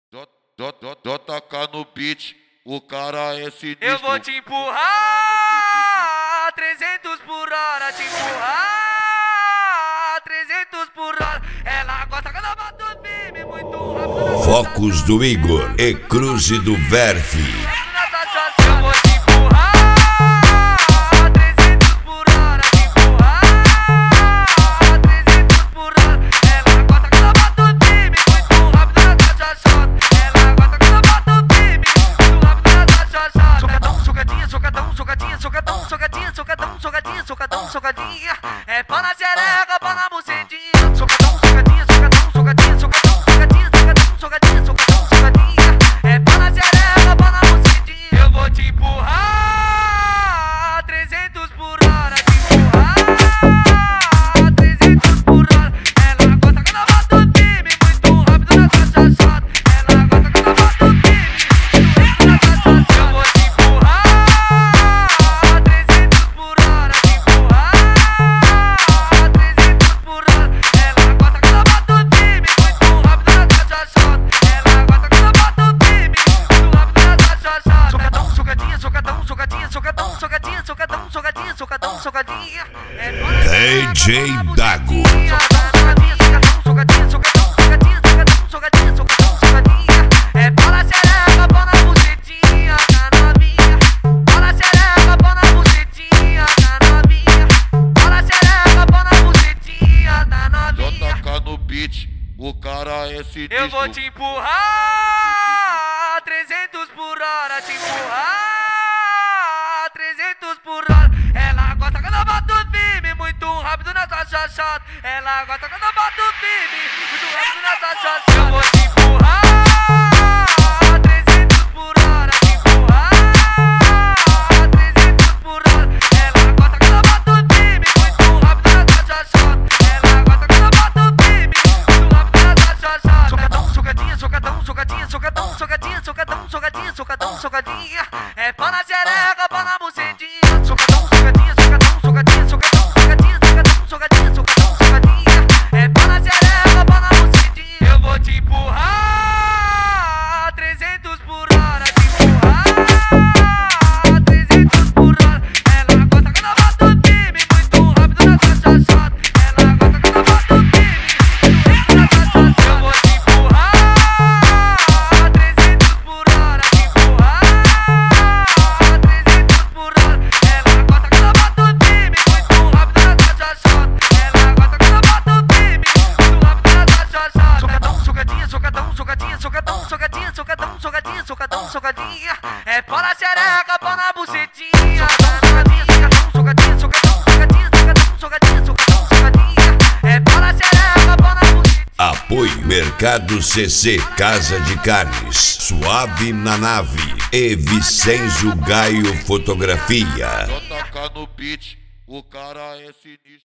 Toca no beat, o cara é sinistro. Eu vou te empurrar 300 por hora, te empurrar 300 por hora. Ela gosta quando eu bato firme, muito rápido. Focos do Igor e Cruze do Verve. Eu vou te empurrar 300 por hora, te empurrar 300 por hora. Ela gosta quando eu bato firme, muito rápido nessa chachota. Ela gosta quando eu bato firme, muito rápido nessa chachota. Socadão, socadinha, socadão, socadinha, socadão, socadinha, socadão, socadinha, socadão, socadinha. É pau na xereca, pau na bucetinha. Socadão, socadinha, socadão, socadinha, socadão, socadinha, socadão, socadinha, socadão, socadinha. É pau na xereca, pau na bucetinha. Eu vou te empurrar 300 por hora, te empurrar 300 por hora. Ela gosta quando eu bato firme, muito rápido nessa chachota. Ela gosta quando eu bato firme, muito rápido nessa chachota. Eu vou te empurrar 300 por hora, te empurrar 300 por hora. Ela gosta quando eu bato firme, muito rápido nessa chachota. Ela gosta quando eu bato firme, muito rápido nessa chachota. Socadão, socadinha, socadão, socadinha, socadão, socadinha, socadão, socadinha, socadão, socadinha. É DJ Dago. socadinha, socadão, socadinha, socadão, socadinha, socadão, socadinha, socadão, socadinha. É pau na xereca, pau na bucetinha, na novinha. Pau na xereca, pau na bucetinha, na novinha. Pau na xereca, pau na bucetinha, na novinha. Toca no beat, o cara é sinistro. Eu vou te empurrar 300 por hora, te empurrar 300 por hora. Ela gosta quando eu bato firme, muito rápido nessa chachota. Ela gosta quando eu bato firme, muito rápido nessa chachota. Eu vou te empurrar 300 por hora, te empurrar 300 por hora. Ela gosta quando eu bato firme, muito rápido nessa chachota. Ela gosta quando eu bato firme, muito rápido nessa chachota. Socadão, socadinha, socadão, socadinha, socadão, socadinha, socadão, socadinha, socadão, socadinha. É pau na xereca, pau na bucetinha. Socadão, socadinha, socadão, socadinha, socadão, socadinha, socadão, socadinha, socadão, socadinha. É pau na xereca, pau na bucetinha. Eu vou te empurrar 300 por hora, te empurrar 300 por hora. Ela gosta quando eu bato firme, muito rápido nessa chachota. Ela gosta quando eu bato firme, muito rápido nessa chachota. Eu vou te empurrar 300 por hora, te empurrar 300 por hora. Ela gosta quando eu bato firme, muito rápido nessa chachota. Ela gosta quando eu bato firme, muito rápido nessa chachota. Socadão, socadinha, socadão, socadinha, socadão, socadinha, socadão, socadinha, socadão, socadinha. É pau na xereca, pau na bucetinha. Socadinha, socadão, socadinha, socadão, socadinha, socadão, socadinha, socadão, socadinha. É pau na xereca, pau na bucetinha. Apoio Mercado CC Casa de Carnes, Suave na Nave e Vicenzo Gaio Fotografia. Toca no beat, o cara é sinistro.